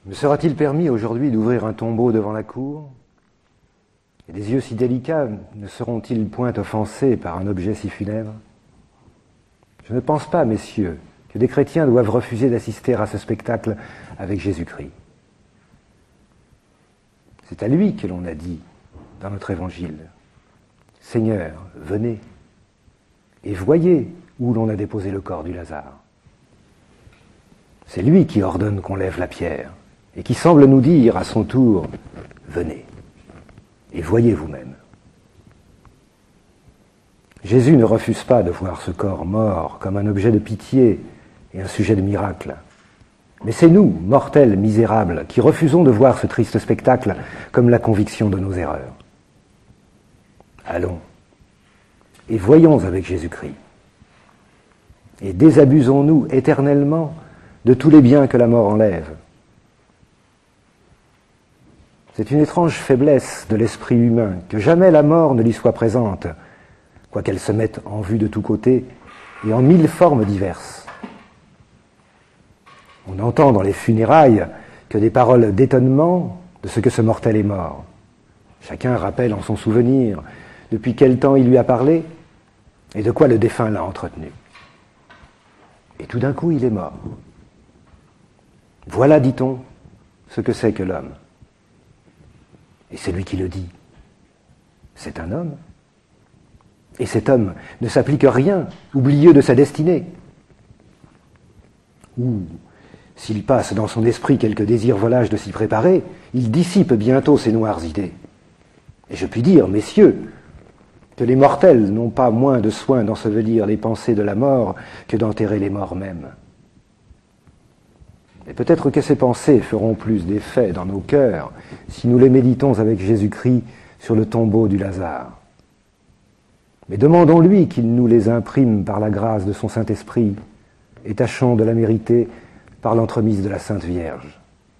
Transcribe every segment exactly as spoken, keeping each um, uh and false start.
Me sera-t-il permis aujourd'hui d'ouvrir un tombeau devant la cour? Et des yeux si délicats ne seront-ils point offensés par un objet si funèbre? Je ne pense pas, messieurs, que des chrétiens doivent refuser d'assister à ce spectacle avec Jésus-Christ. C'est à lui que l'on a dit dans notre évangile: Seigneur, venez et voyez où l'on a déposé le corps du Lazare. C'est lui qui ordonne qu'on lève la pierre et qui semble nous dire à son tour: venez et voyez vous-même. Jésus ne refuse pas de voir ce corps mort comme un objet de pitié et un sujet de miracle. Mais c'est nous, mortels misérables, qui refusons de voir ce triste spectacle comme la conviction de nos erreurs. Allons et voyons avec Jésus-Christ. Et désabusons-nous éternellement de tous les biens que la mort enlève. C'est une étrange faiblesse de l'esprit humain que jamais la mort ne lui soit présente, quoiqu'elle se mette en vue de tous côtés et en mille formes diverses. On entend dans les funérailles que des paroles d'étonnement de ce que ce mortel est mort. Chacun rappelle en son souvenir depuis quel temps il lui a parlé et de quoi le défunt l'a entretenu. Et tout d'un coup, il est mort. Voilà, dit-on, ce que c'est que l'homme. Et celui qui le dit, c'est un homme. Et cet homme ne s'applique rien, oublieux de sa destinée. Ou, s'il passe dans son esprit quelques désirs volages de s'y préparer, il dissipe bientôt ses noires idées. Et je puis dire, messieurs, que les mortels n'ont pas moins de soin d'ensevelir les pensées de la mort que d'enterrer les morts mêmes. Et peut-être que ces pensées feront plus d'effet dans nos cœurs si nous les méditons avec Jésus-Christ sur le tombeau du Lazare. Mais demandons-lui qu'il nous les imprime par la grâce de son Saint-Esprit et tâchons de la mériter par l'entremise de la Sainte Vierge.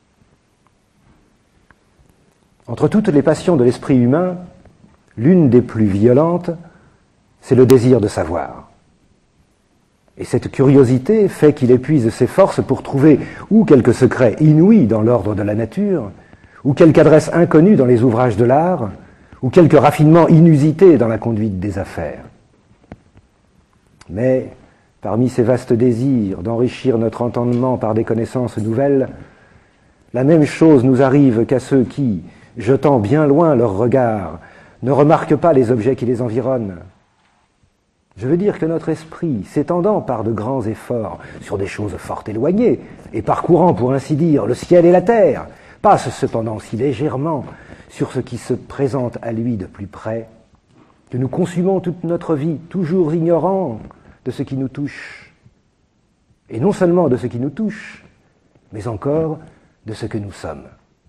Entre toutes les passions de l'esprit humain, l'une des plus violentes, c'est le désir de savoir. Et cette curiosité fait qu'il épuise ses forces pour trouver ou quelque secret inouï dans l'ordre de la nature, ou quelque adresse inconnue dans les ouvrages de l'art, ou quelque raffinement inusité dans la conduite des affaires. Mais, parmi ces vastes désirs d'enrichir notre entendement par des connaissances nouvelles, la même chose nous arrive qu'à ceux qui, jetant bien loin leur regard, ne remarquent pas les objets qui les environnent. Je veux dire que notre esprit, s'étendant par de grands efforts sur des choses fort éloignées, et parcourant, pour ainsi dire, le ciel et la terre, passe cependant si légèrement sur ce qui se présente à lui de plus près, que nous consumons toute notre vie, toujours ignorants de ce qui nous touche. Et non seulement de ce qui nous touche, mais encore de ce que nous sommes.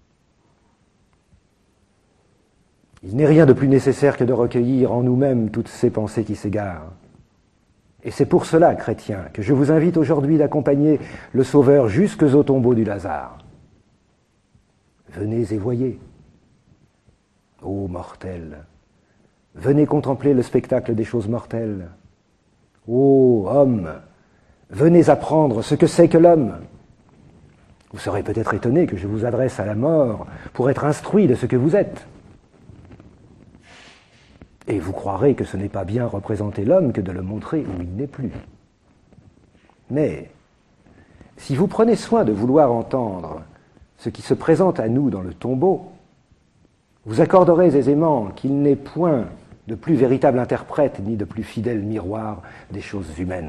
Il n'est rien de plus nécessaire que de recueillir en nous-mêmes toutes ces pensées qui s'égarent. Et c'est pour cela, chrétiens, que je vous invite aujourd'hui d'accompagner le Sauveur jusque au tombeau du Lazare. Venez et voyez. Ô mortels, venez contempler le spectacle des choses mortelles. Ô hommes, venez apprendre ce que c'est que l'homme. Vous serez peut-être étonnés que je vous adresse à la mort pour être instruit de ce que vous êtes. Et vous croirez que ce n'est pas bien représenter l'homme que de le montrer où il n'est plus. Mais, si vous prenez soin de vouloir entendre ce qui se présente à nous dans le tombeau, vous accorderez aisément qu'il n'est point de plus véritable interprète ni de plus fidèle miroir des choses humaines.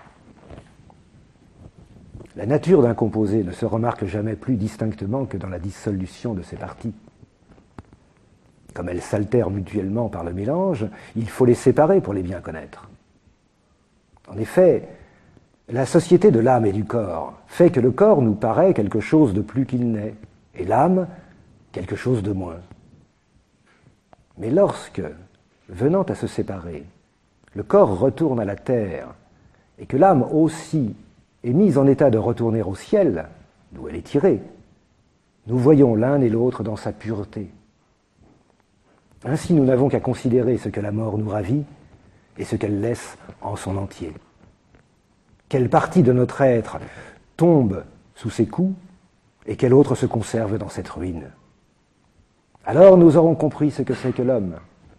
La nature d'un composé ne se remarque jamais plus distinctement que dans la dissolution de ses parties. Comme elles s'altèrent mutuellement par le mélange, il faut les séparer pour les bien connaître. En effet, la société de l'âme et du corps fait que le corps nous paraît quelque chose de plus qu'il n'est, et l'âme quelque chose de moins. Mais lorsque, venant à se séparer, le corps retourne à la terre, et que l'âme aussi est mise en état de retourner au ciel, d'où elle est tirée, nous voyons l'un et l'autre dans sa pureté. Ainsi, nous n'avons qu'à considérer ce que la mort nous ravit et ce qu'elle laisse en son entier. Quelle partie de notre être tombe sous ses coups et quel autre se conserve dans cette ruine. Alors nous aurons compris ce que c'est que l'homme.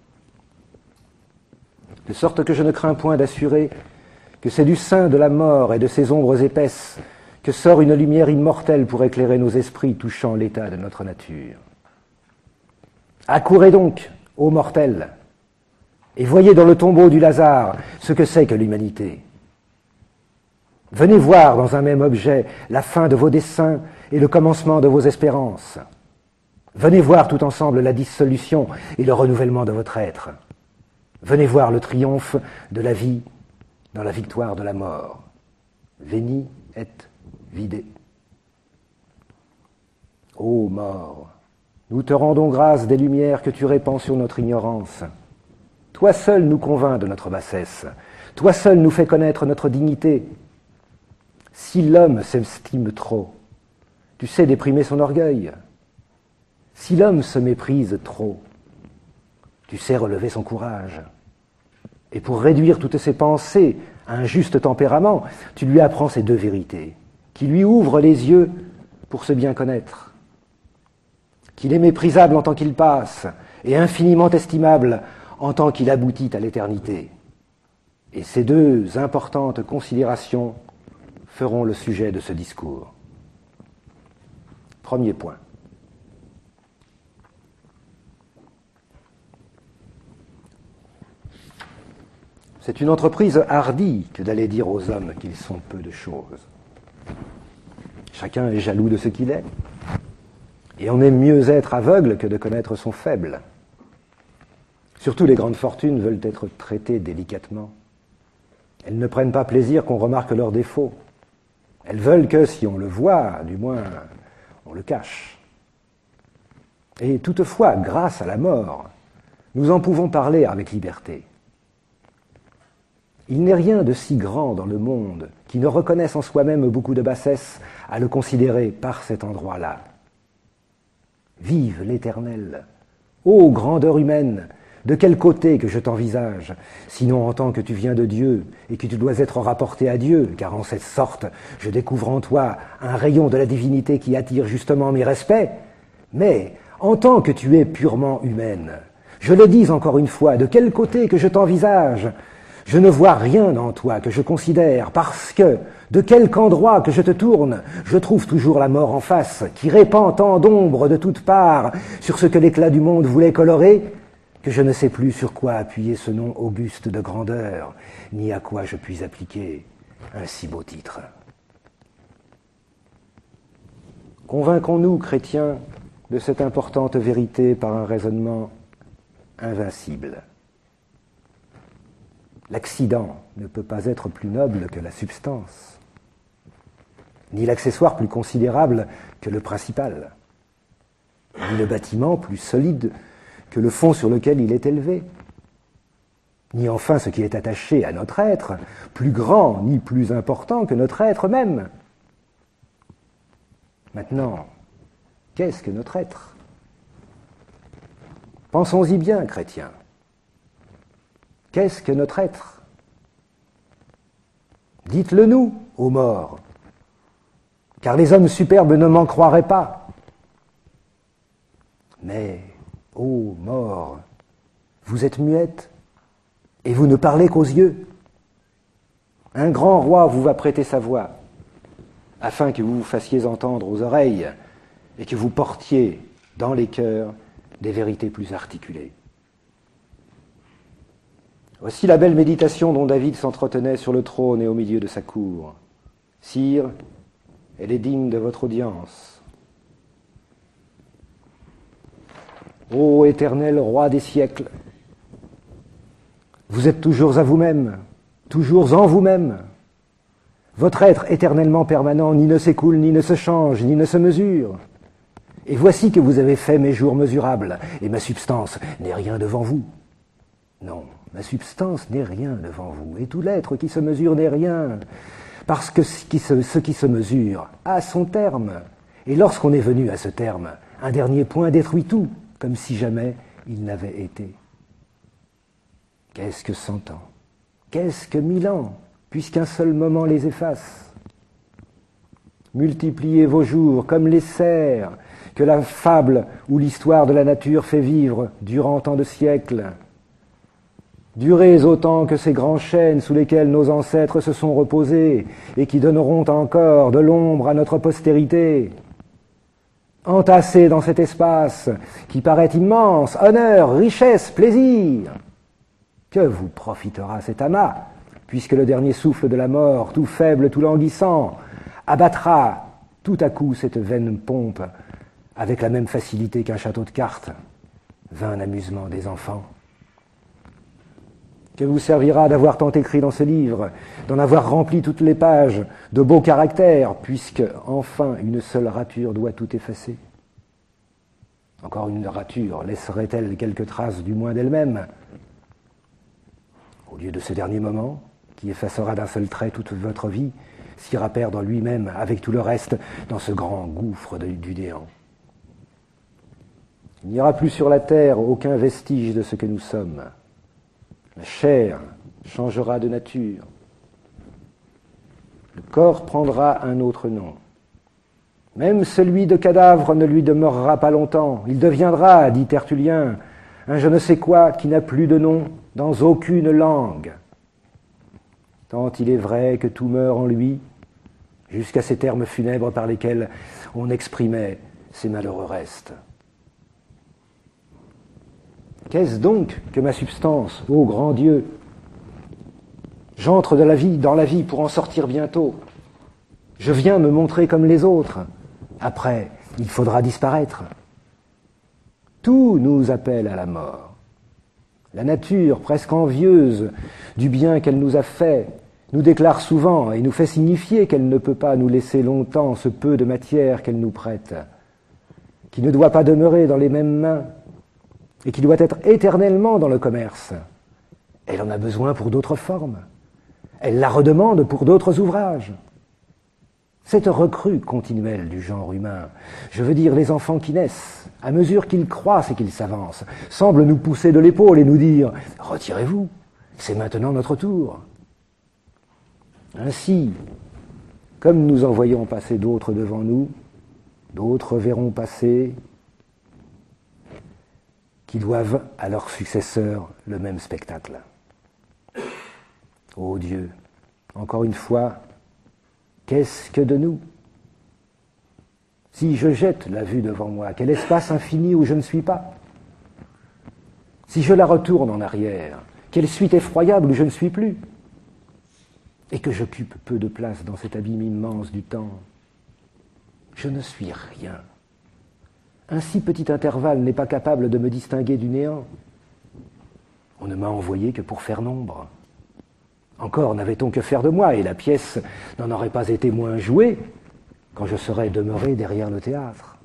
De sorte que je ne crains point d'assurer que c'est du sein de la mort et de ses ombres épaisses que sort une lumière immortelle pour éclairer nos esprits touchant l'état de notre nature. Accourez donc, ô mortels, et voyez dans le tombeau du Lazare ce que c'est que l'humanité. Venez voir dans un même objet la fin de vos desseins et le commencement de vos espérances. Venez voir tout ensemble la dissolution et le renouvellement de votre être. Venez voir le triomphe de la vie dans la victoire de la mort. Veni et vide. Ô mort, nous te rendons grâce des lumières que tu répands sur notre ignorance. Toi seul nous convainc de notre bassesse. Toi seul nous fais connaître notre dignité. Si l'homme s'estime trop, tu sais déprimer son orgueil. Si l'homme se méprise trop, tu sais relever son courage. Et pour réduire toutes ses pensées à un juste tempérament, tu lui apprends ces deux vérités, qui lui ouvrent les yeux pour se bien connaître. Qu'il est méprisable en tant qu'il passe, et infiniment estimable en tant qu'il aboutit à l'éternité. Et ces deux importantes considérations feront le sujet de ce discours. Premier point. C'est une entreprise hardie que d'aller dire aux hommes qu'ils sont peu de choses. Chacun est jaloux de ce qu'il est, et on aime mieux être aveugle que de connaître son faible. Surtout les grandes fortunes veulent être traitées délicatement. Elles ne prennent pas plaisir qu'on remarque leurs défauts. Elles veulent que, si on le voit, du moins, on le cache. Et toutefois, grâce à la mort, nous en pouvons parler avec liberté. Il n'est rien de si grand dans le monde qui ne reconnaisse en soi-même beaucoup de bassesse à le considérer par cet endroit-là. Vive l'Éternel, ô grandeur humaine, de quel côté que je t'envisage, sinon en tant que tu viens de Dieu et que tu dois être rapporté à Dieu, car en cette sorte je découvre en toi un rayon de la divinité qui attire justement mes respects, mais en tant que tu es purement humaine, je le dis encore une fois, de quel côté que je t'envisage, je ne vois rien en toi que je considère, parce que, de quelque endroit que je te tourne, je trouve toujours la mort en face, qui répand tant d'ombre de toutes parts sur ce que l'éclat du monde voulait colorer, que je ne sais plus sur quoi appuyer ce nom auguste de grandeur, ni à quoi je puis appliquer un si beau titre. Convainquons-nous, chrétiens, de cette importante vérité par un raisonnement invincible. L'accident ne peut pas être plus noble que la substance, ni l'accessoire plus considérable que le principal, ni le bâtiment plus solide que le fond sur lequel il est élevé, ni enfin ce qui est attaché à notre être, plus grand ni plus important que notre être même. Maintenant, qu'est-ce que notre être ? Pensons-y bien, chrétiens. Qu'est-ce que notre être ? Dites-le nous, ô morts, car les hommes superbes ne m'en croiraient pas. Mais, ô morts, vous êtes muettes, et vous ne parlez qu'aux yeux. Un grand roi vous va prêter sa voix, afin que vous vous fassiez entendre aux oreilles, et que vous portiez dans les cœurs des vérités plus articulées. Voici la belle méditation dont David s'entretenait sur le trône et au milieu de sa cour. Sire, elle est digne de votre audience. Ô éternel roi des siècles, vous êtes toujours à vous-même, toujours en vous-même. Votre être éternellement permanent ni ne s'écoule, ni ne se change, ni ne se mesure. Et voici que vous avez fait mes jours mesurables, et ma substance n'est rien devant vous. Non, ma substance n'est rien devant vous, et tout l'être qui se mesure n'est rien, parce que ce qui se, ce qui se mesure a son terme. Et lorsqu'on est venu à ce terme, un dernier point détruit tout, comme si jamais il n'avait été. Qu'est-ce que cent ans ? Qu'est-ce que mille ans, puisqu'un seul moment les efface ? Multipliez vos jours comme les cerfs que la fable ou l'histoire de la nature fait vivre durant tant de siècles. Durez autant que ces grands chênes sous lesquels nos ancêtres se sont reposés et qui donneront encore de l'ombre à notre postérité. Entassez dans cet espace qui paraît immense, honneur, richesse, plaisir. Que vous profitera cet amas, puisque le dernier souffle de la mort, tout faible, tout languissant, abattra tout à coup cette vaine pompe avec la même facilité qu'un château de cartes, vain amusement des enfants. Que vous servira d'avoir tant écrit dans ce livre, d'en avoir rempli toutes les pages de beaux caractères, puisque enfin une seule rature doit tout effacer. Encore une rature laisserait-elle quelques traces du moins d'elle-même, au lieu de ce dernier moment qui effacera d'un seul trait toute votre vie, s'ira perdre lui-même avec tout le reste dans ce grand gouffre de, du néant. Il n'y aura plus sur la terre aucun vestige de ce que nous sommes. La chair changera de nature. Le corps prendra un autre nom. Même celui de cadavre ne lui demeurera pas longtemps. Il deviendra, dit Tertullien, un je ne sais quoi qui n'a plus de nom dans aucune langue. Tant il est vrai que tout meurt en lui, jusqu'à ces termes funèbres par lesquels on exprimait ces malheureux restes. Qu'est-ce donc que ma substance, ô grand Dieu? J'entre de la vie, dans la vie pour en sortir bientôt. Je viens me montrer comme les autres. Après, il faudra disparaître. Tout nous appelle à la mort. La nature, presque envieuse du bien qu'elle nous a fait, nous déclare souvent et nous fait signifier qu'elle ne peut pas nous laisser longtemps ce peu de matière qu'elle nous prête, qui ne doit pas demeurer dans les mêmes mains, et qui doit être éternellement dans le commerce. Elle en a besoin pour d'autres formes. Elle la redemande pour d'autres ouvrages. Cette recrue continuelle du genre humain, je veux dire les enfants qui naissent, à mesure qu'ils croissent et qu'ils s'avancent, semblent nous pousser de l'épaule et nous dire « Retirez-vous, c'est maintenant notre tour ». Ainsi, comme nous en voyons passer d'autres devant nous, d'autres verront passer qui doivent à leurs successeurs le même spectacle. Ô Dieu, encore une fois, qu'est-ce que de nous? Si je jette la vue devant moi, quel espace infini où je ne suis pas? Si je la retourne en arrière, quelle suite effroyable où je ne suis plus? Et que j'occupe peu de place dans cet abîme immense du temps, je ne suis rien. Un si petit intervalle n'est pas capable de me distinguer du néant. On ne m'a envoyé que pour faire nombre. Encore n'avait-on que faire de moi, et la pièce n'en aurait pas été moins jouée quand je serais demeuré derrière le théâtre.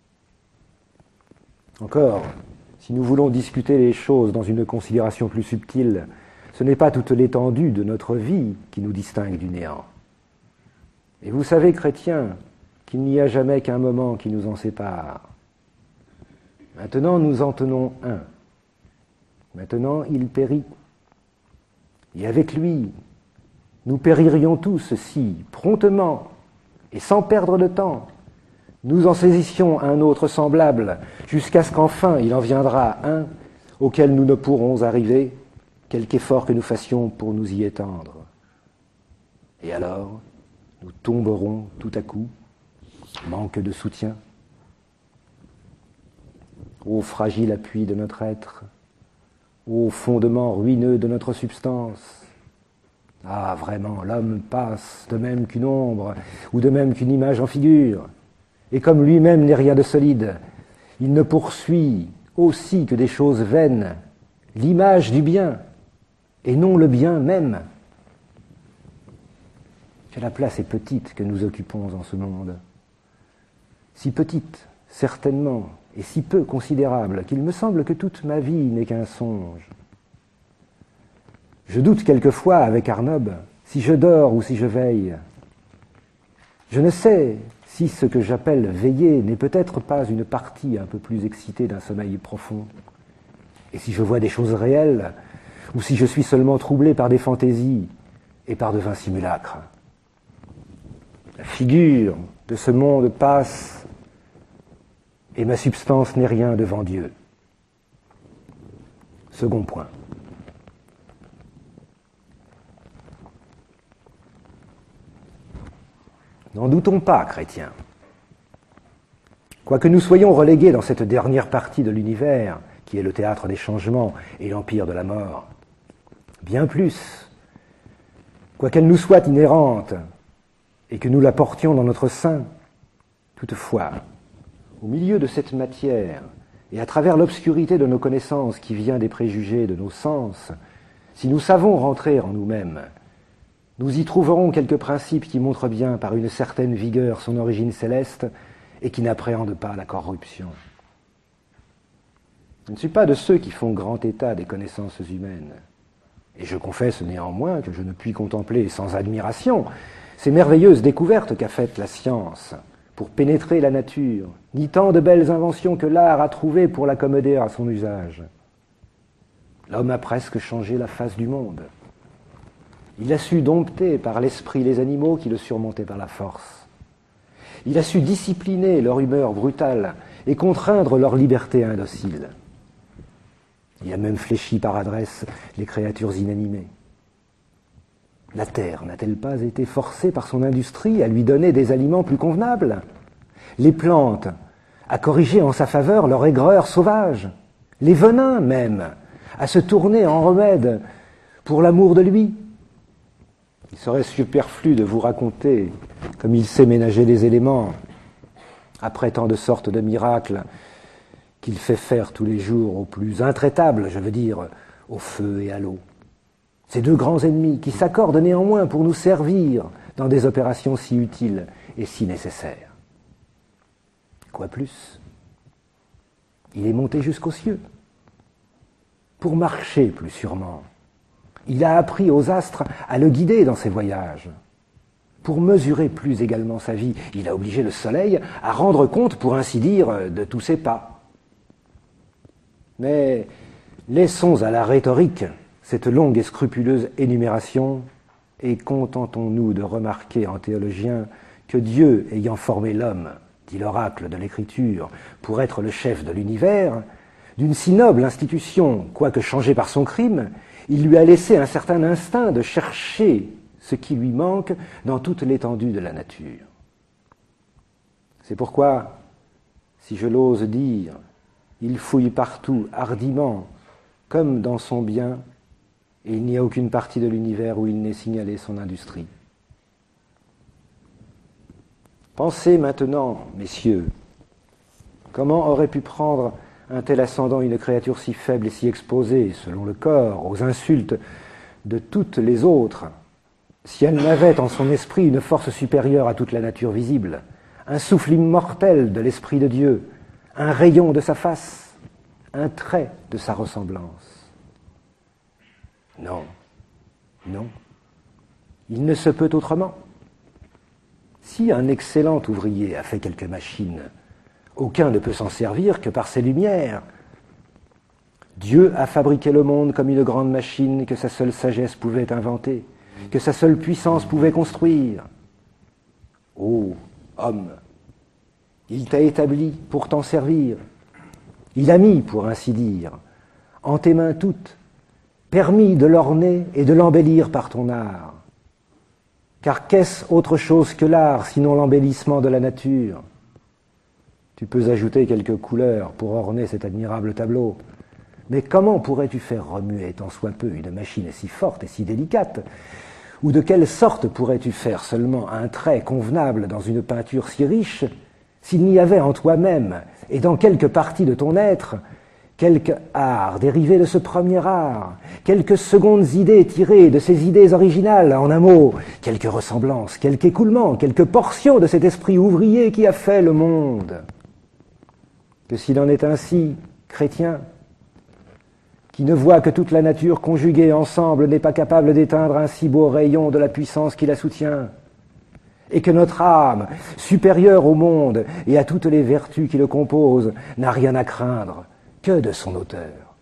Encore, si nous voulons discuter les choses dans une considération plus subtile, ce n'est pas toute l'étendue de notre vie qui nous distingue du néant. Et vous savez, chrétiens, qu'il n'y a jamais qu'un moment qui nous en sépare. Maintenant, nous en tenons un. Maintenant, il périt. Et avec lui, nous péririons tous si, promptement et sans perdre de temps, nous en saisissions un autre semblable, jusqu'à ce qu'enfin il en viendra un auquel nous ne pourrons arriver, quelque effort que nous fassions pour nous y étendre. Et alors, nous tomberons tout à coup, manque de soutien. Ô fragile appui de notre être, ô fondement ruineux de notre substance. Ah, vraiment, l'homme passe de même qu'une ombre, ou de même qu'une image en figure. Et comme lui-même n'est rien de solide, il ne poursuit aussi que des choses vaines, l'image du bien, et non le bien même. Que la place est petite que nous occupons en ce monde. Si petite, certainement, et si peu considérable, qu'il me semble que toute ma vie n'est qu'un songe. Je doute quelquefois, avec Arnob, si je dors ou si je veille. Je ne sais si ce que j'appelle veiller n'est peut-être pas une partie un peu plus excitée d'un sommeil profond, et si je vois des choses réelles, ou si je suis seulement troublé par des fantaisies et par de vains simulacres. La figure de ce monde passe et ma substance n'est rien devant Dieu. Second point. N'en doutons pas, chrétiens. Quoique nous soyons relégués dans cette dernière partie de l'univers, qui est le théâtre des changements et l'empire de la mort, bien plus, quoiqu'elle nous soit inhérente et que nous la portions dans notre sein, toutefois, au milieu de cette matière et à travers l'obscurité de nos connaissances qui vient des préjugés de nos sens, si nous savons rentrer en nous-mêmes, nous y trouverons quelques principes qui montrent bien par une certaine vigueur son origine céleste et qui n'appréhendent pas la corruption. Je ne suis pas de ceux qui font grand état des connaissances humaines. Et je confesse néanmoins que je ne puis contempler sans admiration ces merveilleuses découvertes qu'a faites la science pour pénétrer la nature, ni tant de belles inventions que l'art a trouvées pour l'accommoder à son usage. L'homme a presque changé la face du monde. Il a su dompter par l'esprit les animaux qui le surmontaient par la force. Il a su discipliner leur humeur brutale et contraindre leur liberté indocile. Il a même fléchi par adresse les créatures inanimées. La terre n'a-t-elle pas été forcée par son industrie à lui donner des aliments plus convenables? Les plantes à corriger en sa faveur leur aigreur sauvage, les venins même à se tourner en remède pour l'amour de lui. Il serait superflu de vous raconter comme il sait ménager les éléments, après tant de sortes de miracles qu'il fait faire tous les jours aux plus intraitables, je veux dire, au feu et à l'eau. Ces deux grands ennemis qui s'accordent néanmoins pour nous servir dans des opérations si utiles et si nécessaires. Quoi plus, il est monté jusqu'aux cieux, pour marcher plus sûrement. Il a appris aux astres à le guider dans ses voyages. Pour mesurer plus également sa vie, il a obligé le soleil à rendre compte, pour ainsi dire, de tous ses pas. Mais laissons à la rhétorique cette longue et scrupuleuse énumération et contentons-nous de remarquer en théologien que Dieu, ayant formé l'homme, dit l'oracle de l'Écriture, pour être le chef de l'univers, d'une si noble institution, quoique changée par son crime, il lui a laissé un certain instinct de chercher ce qui lui manque dans toute l'étendue de la nature. C'est pourquoi, si je l'ose dire, il fouille partout hardiment, comme dans son bien, et il n'y a aucune partie de l'univers où il n'ait signalé son industrie. Pensez maintenant, messieurs, comment aurait pu prendre un tel ascendant une créature si faible et si exposée, selon le corps, aux insultes de toutes les autres, si elle n'avait en son esprit une force supérieure à toute la nature visible, un souffle immortel de l'Esprit de Dieu, un rayon de sa face, un trait de sa ressemblance. Non, non, il ne se peut autrement. Si un excellent ouvrier a fait quelques machines, aucun ne peut s'en servir que par ses lumières. Dieu a fabriqué le monde comme une grande machine que sa seule sagesse pouvait inventer, que sa seule puissance pouvait construire. Ô homme, il t'a établi pour t'en servir. Il a mis, pour ainsi dire, en tes mains toutes, permis de l'orner et de l'embellir par ton art. Car qu'est-ce autre chose que l'art, sinon l'embellissement de la nature? Tu peux ajouter quelques couleurs pour orner cet admirable tableau. Mais comment pourrais-tu faire remuer tant soit peu une machine si forte et si délicate? Ou de quelle sorte pourrais-tu faire seulement un trait convenable dans une peinture si riche, s'il n'y avait en toi-même et dans quelque partie de ton être quelque art dérivé de ce premier art, quelques secondes idées tirées de ces idées originales, en un mot, quelque ressemblance, quelque écoulement, quelque portion de cet esprit ouvrier qui a fait le monde? Que s'il en est ainsi, chrétien, qui ne voit que toute la nature conjuguée ensemble n'est pas capable d'éteindre un si beau rayon de la puissance qui la soutient, et que notre âme, supérieure au monde et à toutes les vertus qui le composent, n'a rien à craindre que de son auteur.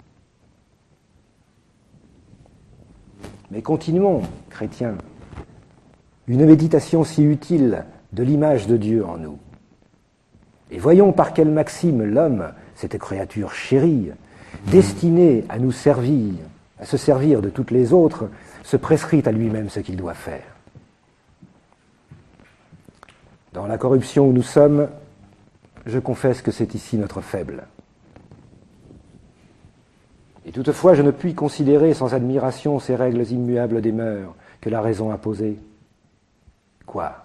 Mais continuons, chrétiens. Une méditation si utile de l'image de Dieu en nous. Et voyons par quelle maxime l'homme, cette créature chérie, destinée à nous servir, à se servir de toutes les autres, se prescrit à lui-même ce qu'il doit faire. Dans la corruption où nous sommes, je confesse que c'est ici notre faible. Et toutefois, je ne puis considérer sans admiration ces règles immuables des mœurs que la raison a posées. Quoi ?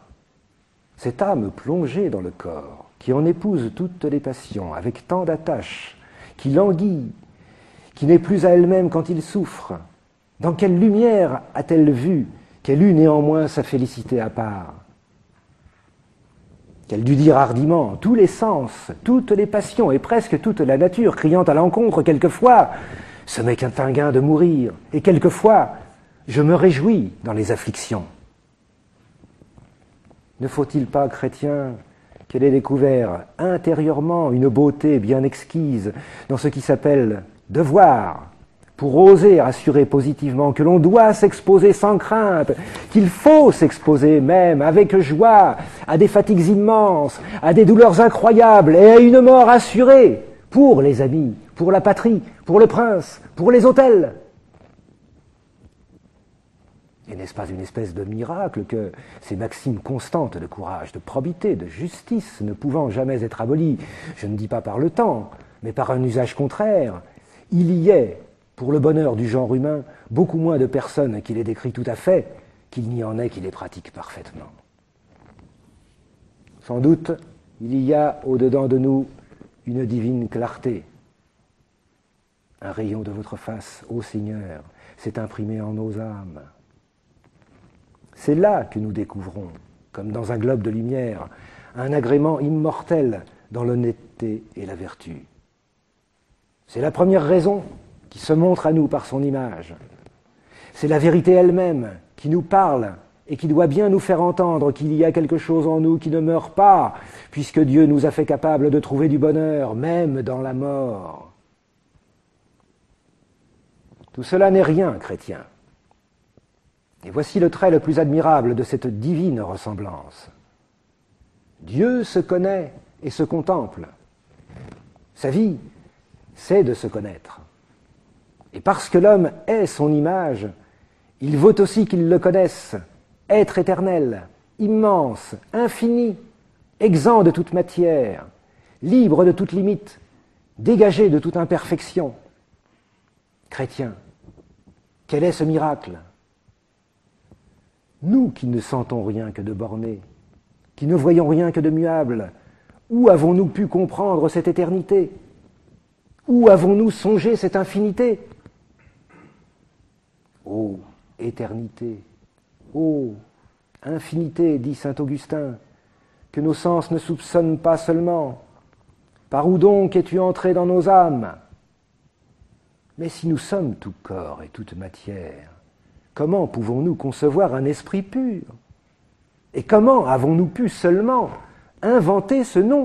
Cette âme plongée dans le corps, qui en épouse toutes les passions, avec tant d'attache, qui languit, qui n'est plus à elle-même quand il souffre, dans quelle lumière a-t-elle vu qu'elle eut néanmoins sa félicité à part ? Qu'elle dut dire hardiment tous les sens, toutes les passions et presque toute la nature, criant à l'encontre quelquefois « ce n'est qu'un gain de mourir » et quelquefois « je me réjouis dans les afflictions ». Ne faut-il pas, chrétien, qu'elle ait découvert intérieurement une beauté bien exquise dans ce qui s'appelle « devoir », pour oser assurer positivement que l'on doit s'exposer sans crainte, qu'il faut s'exposer même avec joie à des fatigues immenses, à des douleurs incroyables et à une mort assurée pour les amis, pour la patrie, pour le prince, pour les autels. Et n'est-ce pas une espèce de miracle que ces maximes constantes de courage, de probité, de justice, ne pouvant jamais être abolies, je ne dis pas par le temps, mais par un usage contraire, il y ait, pour le bonheur du genre humain, beaucoup moins de personnes qui les décrit tout à fait qu'il n'y en ait qui les pratiquent parfaitement. Sans doute, il y a au-dedans de nous une divine clarté. Un rayon de votre face, ô Seigneur, s'est imprimé en nos âmes. C'est là que nous découvrons, comme dans un globe de lumière, un agrément immortel dans l'honnêteté et la vertu. C'est la première raison qui se montre à nous par son image. C'est la vérité elle-même qui nous parle et qui doit bien nous faire entendre qu'il y a quelque chose en nous qui ne meurt pas, puisque Dieu nous a fait capables de trouver du bonheur, même dans la mort. Tout cela n'est rien, chrétien. Et voici le trait le plus admirable de cette divine ressemblance. Dieu se connaît et se contemple. Sa vie, c'est de se connaître. Et parce que l'homme est son image, il vaut aussi qu'il le connaisse, être éternel, immense, infini, exempt de toute matière, libre de toute limite, dégagé de toute imperfection. Chrétien, quel est ce miracle ? Nous qui ne sentons rien que de borné, qui ne voyons rien que de muable, où avons-nous pu comprendre cette éternité ? Où avons-nous songé cette infinité ? Ô éternité, ô infinité, dit saint Augustin, que nos sens ne soupçonnent pas seulement. Par où donc es-tu entré dans nos âmes ? Mais si nous sommes tout corps et toute matière, comment pouvons-nous concevoir un esprit pur ? Et comment avons-nous pu seulement inventer ce nom ?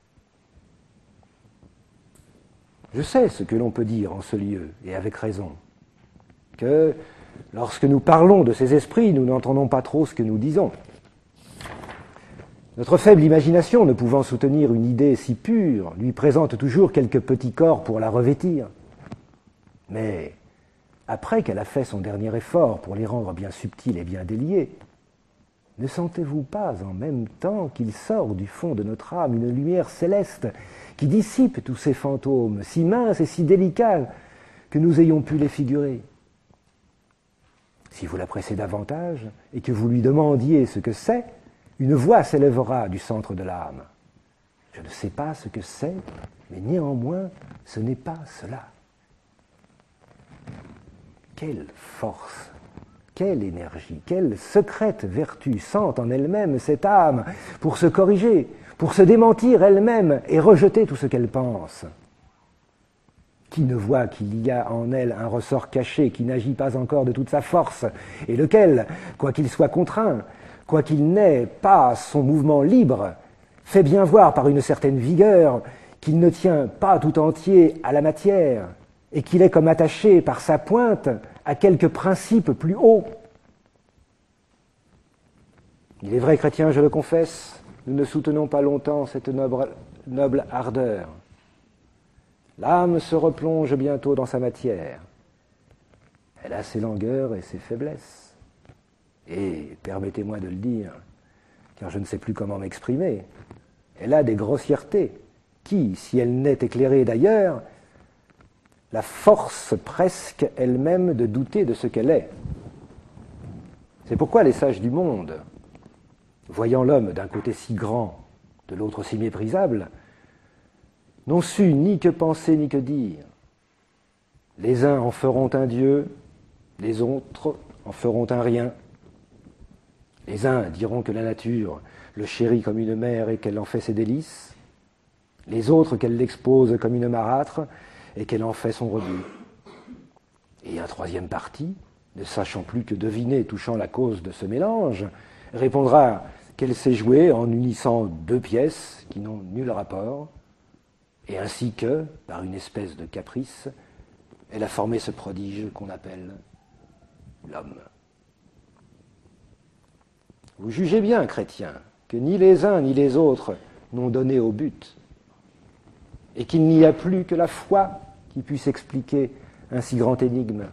Je sais ce que l'on peut dire en ce lieu, et avec raison, que lorsque nous parlons de ces esprits, nous n'entendons pas trop ce que nous disons. Notre faible imagination, ne pouvant soutenir une idée si pure, lui présente toujours quelques petits corps pour la revêtir. Mais après qu'elle a fait son dernier effort pour les rendre bien subtils et bien déliés, ne sentez-vous pas en même temps qu'il sort du fond de notre âme une lumière céleste qui dissipe tous ces fantômes, si minces et si délicats que nous ayons pu les figurer ? Si vous la pressez davantage et que vous lui demandiez ce que c'est, une voix s'élèvera du centre de l'âme. Je ne sais pas ce que c'est, mais néanmoins, ce n'est pas cela. Quelle force, quelle énergie, quelle secrète vertu sent en elle-même cette âme pour se corriger, pour se démentir elle-même et rejeter tout ce qu'elle pense. Qui ne voit qu'il y a en elle un ressort caché qui n'agit pas encore de toute sa force, et lequel, quoiqu'il soit contraint, quoiqu'il n'ait pas son mouvement libre, fait bien voir par une certaine vigueur qu'il ne tient pas tout entier à la matière, et qu'il est comme attaché par sa pointe à quelque principe plus haut. Il est vrai, chrétien, je le confesse, nous ne soutenons pas longtemps cette noble, noble ardeur. L'âme se replonge bientôt dans sa matière. Elle a ses langueurs et ses faiblesses. Et, permettez-moi de le dire, car je ne sais plus comment m'exprimer, elle a des grossièretés qui, si elle n'est éclairée d'ailleurs, la force presque elle-même de douter de ce qu'elle est. C'est pourquoi les sages du monde, voyant l'homme d'un côté si grand, de l'autre si méprisable, n'ont su ni que penser ni que dire. Les uns en feront un Dieu, les autres en feront un rien. Les uns diront que la nature le chérit comme une mère et qu'elle en fait ses délices, les autres qu'elle l'expose comme une marâtre et qu'elle en fait son rebut. Et un troisième parti, ne sachant plus que deviner touchant la cause de ce mélange, répondra qu'elle s'est jouée en unissant deux pièces qui n'ont nul rapport, et ainsi que, par une espèce de caprice, elle a formé ce prodige qu'on appelle l'homme. Vous jugez bien, chrétiens, que ni les uns ni les autres n'ont donné au but, et qu'il n'y a plus que la foi qui puisse expliquer un si grand énigme.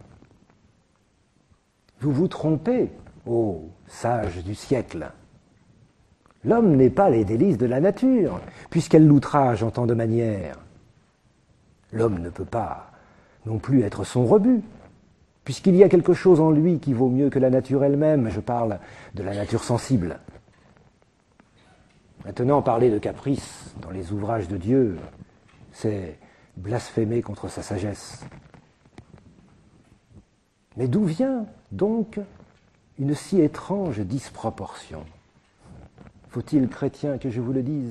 Vous vous trompez, ô sages du siècle. L'homme n'est pas les délices de la nature, puisqu'elle l'outrage en tant de manières. L'homme ne peut pas non plus être son rebut, puisqu'il y a quelque chose en lui qui vaut mieux que la nature elle-même. Je parle de la nature sensible. Maintenant, parler de caprice dans les ouvrages de Dieu, c'est blasphémer contre sa sagesse. Mais d'où vient donc une si étrange disproportion ? Faut-il, chrétien, que je vous le dise ?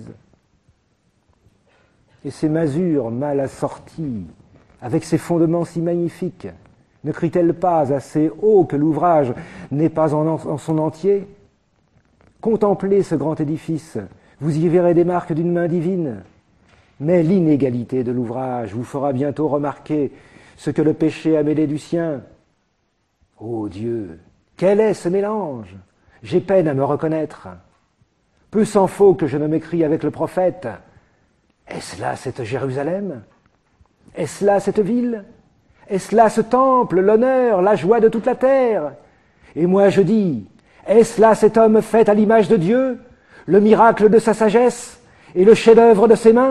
Et ces masures mal assorties, avec ces fondements si magnifiques, ne crient-elles pas assez haut que l'ouvrage n'est pas en, en son entier ? Contemplez ce grand édifice, vous y verrez des marques d'une main divine. Mais l'inégalité de l'ouvrage vous fera bientôt remarquer ce que le péché a mêlé du sien. Ô Dieu, quel est ce mélange ? J'ai peine à me reconnaître. Peu s'en faut que je ne m'écrie avec le prophète. Est-ce là cette Jérusalem ? Est-ce là cette ville ? Est-ce là ce temple, l'honneur, la joie de toute la terre ? Et moi je dis, est-ce là cet homme fait à l'image de Dieu, le miracle de sa sagesse et le chef-d'œuvre de ses mains ?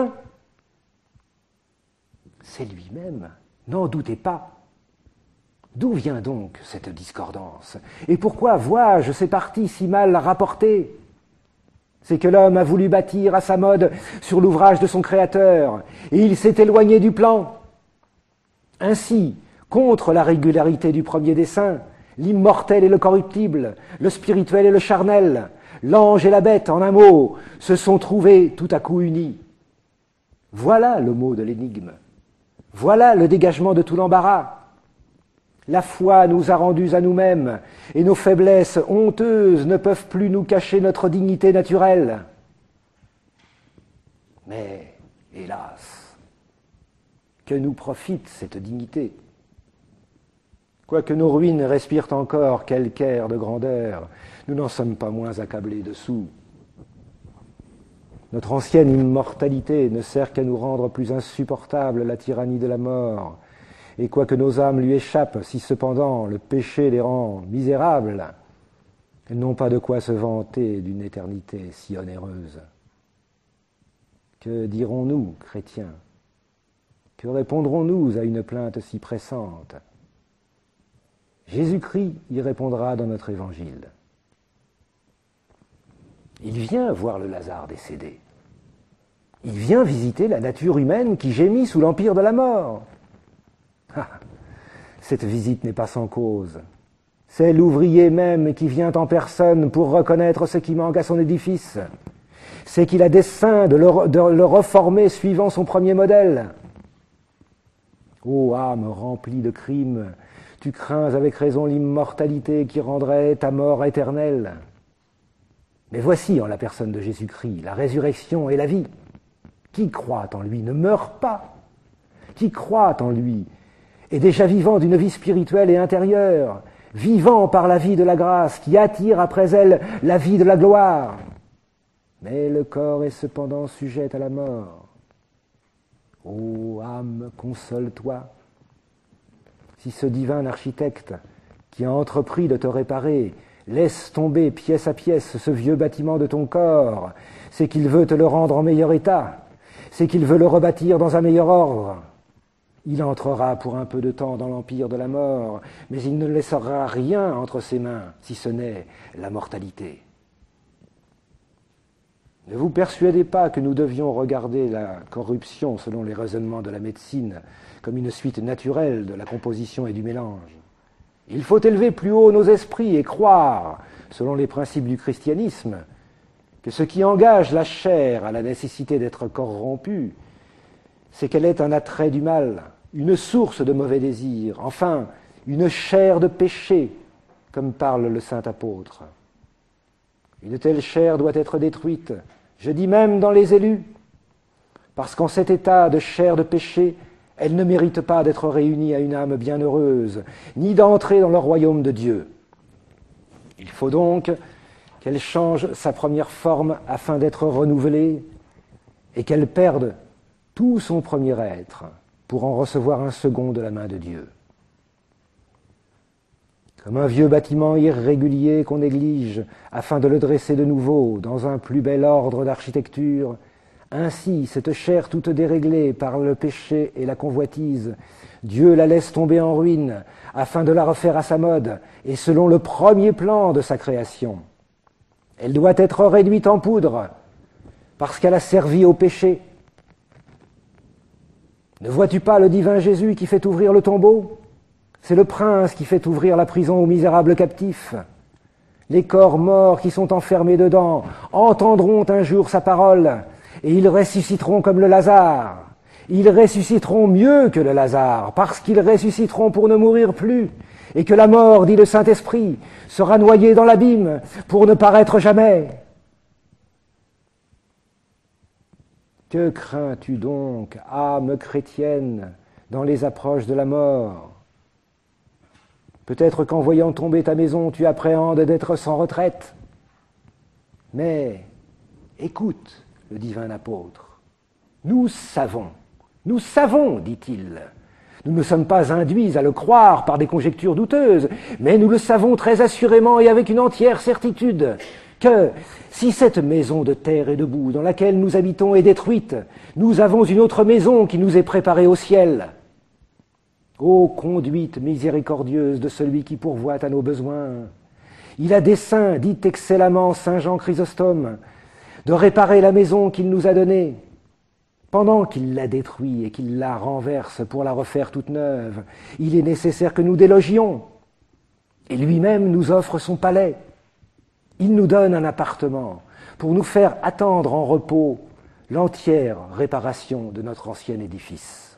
C'est lui-même, n'en doutez pas. D'où vient donc cette discordance ? Et pourquoi vois-je ces parties si mal rapportées ? C'est que l'homme a voulu bâtir à sa mode sur l'ouvrage de son Créateur, et il s'est éloigné du plan. Ainsi, contre la régularité du premier dessein, l'immortel et le corruptible, le spirituel et le charnel, l'ange et la bête, en un mot, se sont trouvés tout à coup unis. Voilà le mot de l'énigme. Voilà le dégagement de tout l'embarras. La foi nous a rendus à nous-mêmes, et nos faiblesses honteuses ne peuvent plus nous cacher notre dignité naturelle. Mais, hélas, que nous profite cette dignité ? Quoique nos ruines respirent encore quelque air de grandeur, nous n'en sommes pas moins accablés dessous. Notre ancienne immortalité ne sert qu'à nous rendre plus insupportable la tyrannie de la mort, et quoique nos âmes lui échappent, si cependant le péché les rend misérables, elles n'ont pas de quoi se vanter d'une éternité si onéreuse. Que dirons-nous, chrétiens ? Que répondrons-nous à une plainte si pressante ? Jésus-Christ y répondra dans notre évangile. Il vient voir le Lazare décédé. Il vient visiter la nature humaine qui gémit sous l'empire de la mort. Ah, cette visite n'est pas sans cause. C'est l'ouvrier même qui vient en personne pour reconnaître ce qui manque à son édifice. C'est qu'il a dessein de le, de le reformer suivant son premier modèle. Ô âme remplie de crimes, tu crains avec raison l'immortalité qui rendrait ta mort éternelle. Mais voici en la personne de Jésus-Christ la résurrection et la vie. Qui croit en lui ne meurt pas. Qui croit en lui est déjà vivant d'une vie spirituelle et intérieure, vivant par la vie de la grâce, qui attire après elle la vie de la gloire. Mais le corps est cependant sujet à la mort. Ô âme, console-toi. Si ce divin architecte, qui a entrepris de te réparer, laisse tomber pièce à pièce ce vieux bâtiment de ton corps, c'est qu'il veut te le rendre en meilleur état, c'est qu'il veut le rebâtir dans un meilleur ordre. Il entrera pour un peu de temps dans l'empire de la mort, mais il ne laissera rien entre ses mains, si ce n'est la mortalité. Ne vous persuadez pas que nous devions regarder la corruption, selon les raisonnements de la médecine, comme une suite naturelle de la composition et du mélange. Il faut élever plus haut nos esprits et croire, selon les principes du christianisme, que ce qui engage la chair à la nécessité d'être corrompue, c'est qu'elle est un attrait du mal, une source de mauvais désirs, enfin, une chair de péché, comme parle le saint apôtre. Une telle chair doit être détruite, je dis même dans les élus, parce qu'en cet état de chair de péché, elle ne mérite pas d'être réunie à une âme bienheureuse, ni d'entrer dans le royaume de Dieu. Il faut donc qu'elle change sa première forme afin d'être renouvelée, et qu'elle perde tout son premier être pour en recevoir un second de la main de Dieu. Comme un vieux bâtiment irrégulier qu'on néglige afin de le dresser de nouveau dans un plus bel ordre d'architecture, ainsi cette chair toute déréglée par le péché et la convoitise, Dieu la laisse tomber en ruine afin de la refaire à sa mode et selon le premier plan de sa création. Elle doit être réduite en poudre parce qu'elle a servi au péché. Ne vois-tu pas le divin Jésus qui fait ouvrir le tombeau ? C'est le prince qui fait ouvrir la prison aux misérables captifs. Les corps morts qui sont enfermés dedans entendront un jour sa parole et ils ressusciteront comme le Lazare. Ils ressusciteront mieux que le Lazare parce qu'ils ressusciteront pour ne mourir plus et que la mort, dit le Saint-Esprit, sera noyée dans l'abîme pour ne paraître jamais. Que crains-tu donc, âme chrétienne, dans les approches de la mort ? Peut-être qu'en voyant tomber ta maison, tu appréhendes d'être sans retraite. Mais écoute le divin apôtre. Nous savons, nous savons, dit-il. Nous ne sommes pas induits à le croire par des conjectures douteuses, mais nous le savons très assurément et avec une entière certitude, que si cette maison de terre et de boue dans laquelle nous habitons est détruite, nous avons une autre maison qui nous est préparée au ciel. Ô conduite miséricordieuse de celui qui pourvoit à nos besoins, il a dessein, dit excellemment saint Jean Chrysostome, de réparer la maison qu'il nous a donnée. Pendant qu'il la détruit et qu'il la renverse pour la refaire toute neuve, il est nécessaire que nous délogions. Et lui-même nous offre son palais. Il nous donne un appartement pour nous faire attendre en repos l'entière réparation de notre ancien édifice.